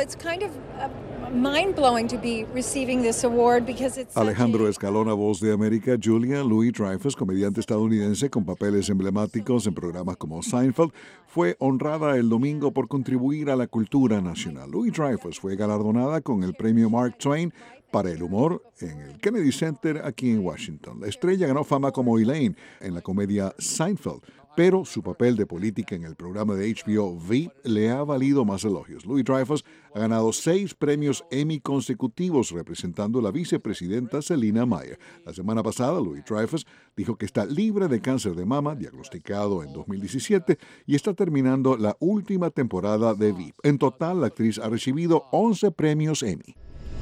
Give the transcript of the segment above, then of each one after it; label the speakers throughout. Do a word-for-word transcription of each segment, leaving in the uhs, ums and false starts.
Speaker 1: it's kind of uh, mind-blowing to be receiving this award because it's
Speaker 2: Alejandro Escalona, voz de América. Julia Louis-Dreyfus, comediante estadounidense con papeles emblemáticos en programas como Seinfeld, fue honrada el domingo por contribuir a la cultura nacional. Louis-Dreyfus fue galardonada con el premio Mark Twain para el humor en el Kennedy Center aquí en Washington. La estrella ganó fama como Elaine en la comedia Seinfeld, pero su papel de política en el programa de H B O Veep le ha valido más elogios. Louis-Dreyfus ha ganado seis premios Emmy consecutivos representando a la vicepresidenta Selina Meyer. La semana pasada, Louis-Dreyfus dijo que está libre de cáncer de mama, diagnosticado en dos mil diecisiete, y está terminando la última temporada de Veep. En total, la actriz ha recibido once premios Emmy.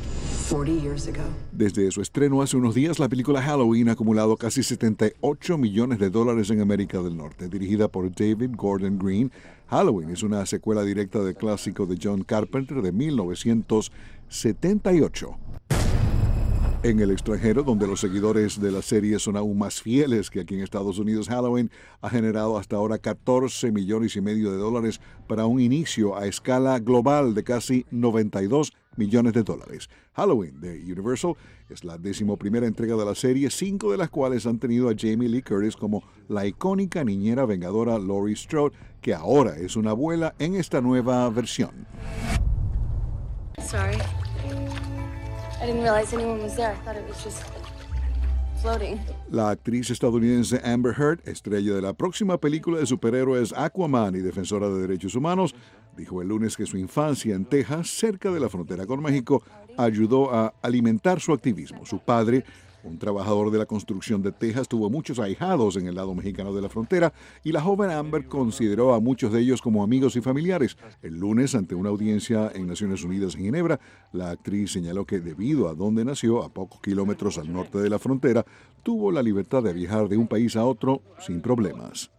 Speaker 2: Desde su estreno hace unos días, la película Halloween ha acumulado casi setenta y ocho millones de dólares en América del Norte. Dirigida por David Gordon Green, Halloween es una secuela directa del clásico de John Carpenter de mil novecientos setenta y ocho. En el extranjero, donde los seguidores de la serie son aún más fieles que aquí en Estados Unidos, Halloween ha generado hasta ahora catorce millones y medio de dólares para un inicio a escala global de casi noventa y dos millones de dólares. Halloween de Universal es la decimoprimera entrega de la serie, cinco de las cuales han tenido a Jamie Lee Curtis como la icónica niñera vengadora Laurie Strode, que ahora es una abuela en esta nueva versión.
Speaker 3: Sorry. I didn't realize anyone was there. I thought it was just floating.
Speaker 2: La actriz estadounidense Amber Heard, estrella de la próxima película de superhéroes Aquaman y defensora de derechos humanos, dijo el lunes que su infancia en Texas, cerca de la frontera con México, ayudó a alimentar su activismo. Su padre, un trabajador de la construcción de Texas, tuvo muchos ahijados en el lado mexicano de la frontera y la joven Amber consideró a muchos de ellos como amigos y familiares. El lunes, ante una audiencia en Naciones Unidas en Ginebra, la actriz señaló que debido a donde nació, a pocos kilómetros al norte de la frontera, tuvo la libertad de viajar de un país a otro sin problemas.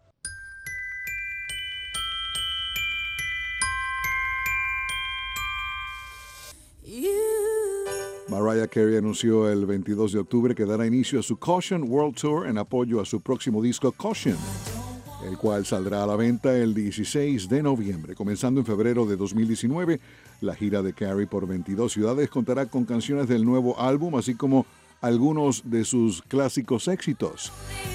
Speaker 2: Mariah Carey anunció el veintidós de octubre que dará inicio a su Caution World Tour en apoyo a su próximo disco Caution, el cual saldrá a la venta el dieciséis de noviembre. Comenzando en febrero de dos mil diecinueve, la gira de Carey por veintidós ciudades contará con canciones del nuevo álbum, así como algunos de sus clásicos éxitos.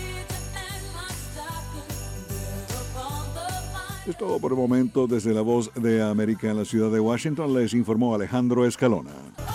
Speaker 2: Es todo por el momento. Desde La Voz de América en la ciudad de Washington, les informó Alejandro Escalona.